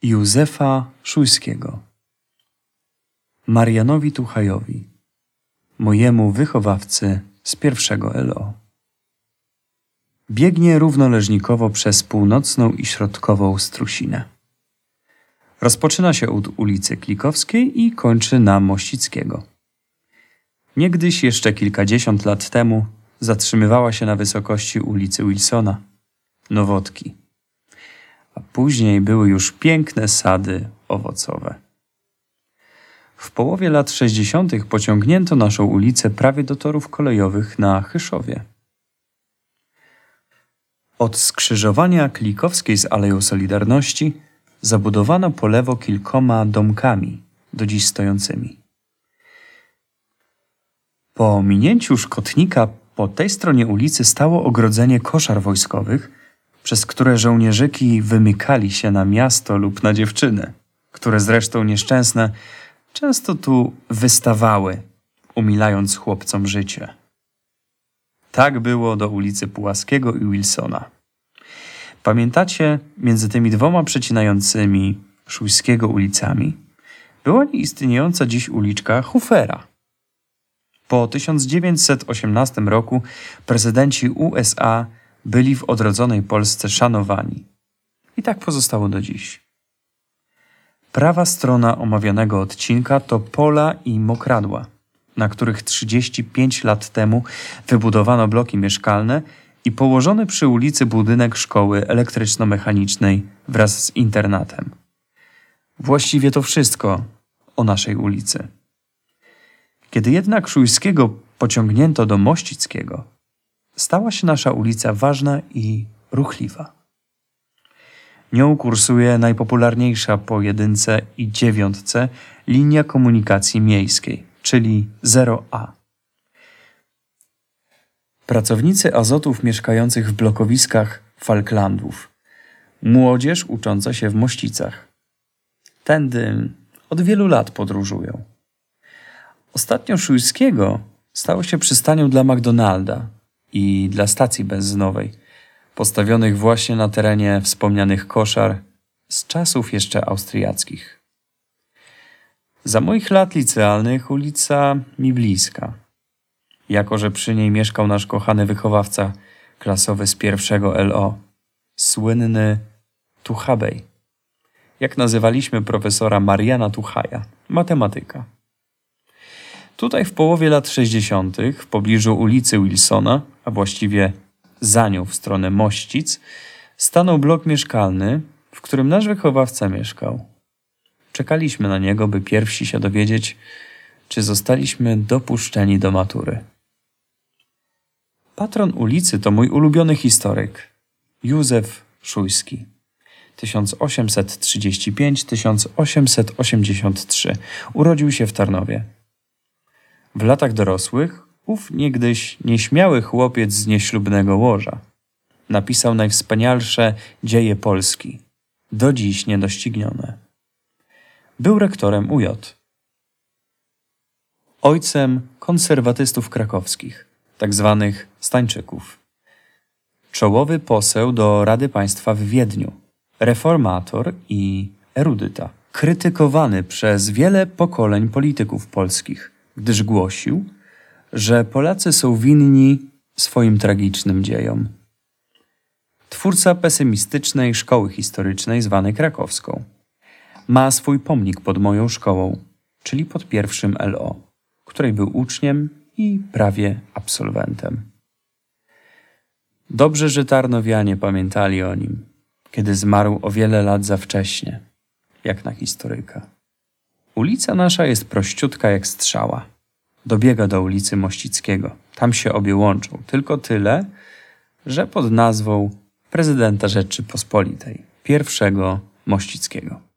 Józefa Szujskiego. Marianowi Tuchajowi, mojemu wychowawcy z pierwszego LO. Biegnie równoleżnikowo przez północną i środkową Strusinę. Rozpoczyna się od ulicy Klikowskiej i kończy na Mościckiego. Niegdyś jeszcze kilkadziesiąt lat temu zatrzymywała się na wysokości ulicy Wilsona, Nowotki, a później były już piękne sady owocowe. W połowie lat 60. pociągnięto naszą ulicę prawie do torów kolejowych na Chyszowie. Od skrzyżowania Klikowskiej z Aleją Solidarności zabudowano po lewo kilkoma domkami, do dziś stojącymi. Po minięciu Szkotnika po tej stronie ulicy stało ogrodzenie koszar wojskowych, przez które żołnierzyki wymykali się na miasto lub na dziewczyny, które zresztą nieszczęsne często tu wystawały, umilając chłopcom życie. Tak było do ulicy Pułaskiego i Wilsona. Pamiętacie, między tymi dwoma przecinającymi Szujskiego ulicami była nieistniejąca dziś uliczka Hufera. Po 1918 roku prezydenci USA byli w odrodzonej Polsce szanowani. I tak pozostało do dziś. Prawa strona omawianego odcinka to pola i mokradła, na których 35 lat temu wybudowano bloki mieszkalne i położony przy ulicy budynek szkoły elektryczno-mechanicznej wraz z internatem. Właściwie to wszystko o naszej ulicy. Kiedy jednak Szujskiego pociągnięto do Mościckiego, stała się nasza ulica ważna i ruchliwa. Nią kursuje najpopularniejsza po 1 i 9 linia komunikacji miejskiej, czyli 0A. Pracownicy Azotów mieszkających w blokowiskach Falklandów, młodzież ucząca się w Mościcach. Tędy od wielu lat podróżują. Ostatnio Szujskiego stało się przystanią dla McDonalda i dla stacji benzynowej, postawionych właśnie na terenie wspomnianych koszar z czasów jeszcze austriackich. Za moich lat licealnych ulica mi bliska, jako że przy niej mieszkał nasz kochany wychowawca klasowy z pierwszego LO, słynny Tuchabej, jak nazywaliśmy profesora Mariana Tuchaja, matematyka. Tutaj w połowie lat 60. w pobliżu ulicy Wilsona, a właściwie za nią w stronę Mościc, stanął blok mieszkalny, w którym nasz wychowawca mieszkał. Czekaliśmy na niego, by pierwsi się dowiedzieć, czy zostaliśmy dopuszczeni do matury. Patron ulicy to mój ulubiony historyk, Józef Szujski. 1835-1883. Urodził się w Tarnowie. W latach dorosłych ów niegdyś nieśmiały chłopiec z nieślubnego łoża napisał najwspanialsze dzieje Polski, do dziś niedoścignione. Był rektorem UJ. Ojcem konserwatystów krakowskich, tak zwanych Stańczyków. Czołowy poseł do Rady Państwa w Wiedniu, reformator i erudyta. Krytykowany przez wiele pokoleń polityków polskich, gdyż głosił, że Polacy są winni swoim tragicznym dziejom. Twórca pesymistycznej szkoły historycznej zwanej krakowską. Ma swój pomnik pod moją szkołą, czyli pod pierwszym LO, której był uczniem i prawie absolwentem. Dobrze, że tarnowianie pamiętali o nim, kiedy zmarł o wiele lat za wcześnie, jak na historyka. Ulica nasza jest prościutka jak strzała. Dobiega do ulicy Mościckiego. Tam się obie łączą. Tylko tyle, że pod nazwą prezydenta Rzeczypospolitej, pierwszego Mościckiego.